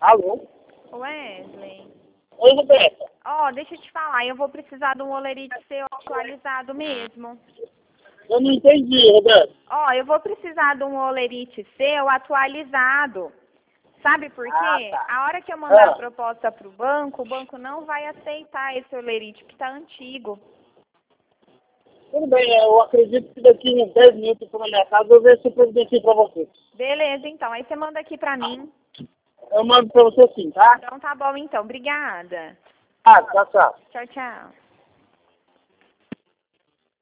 Alô? Wesley. Oi, Roberta. Ó, deixa eu te falar, eu vou precisar de um olerite seu atualizado mesmo. Eu não entendi, Roberta. Ó, eu vou precisar de um olerite seu atualizado. Sabe por quê? Tá. A hora que eu mandar a proposta pro banco, o banco não vai aceitar esse olerite, que tá antigo. Tudo bem, eu acredito que daqui uns 10 minutos eu for na minha casa, eu vejo se eu providencio pra você. Beleza, então. Aí você manda aqui pra mim. Eu mando pra você sim, tá? Então tá bom, então. Obrigada. Tchau, tchau. Tchau, tchau.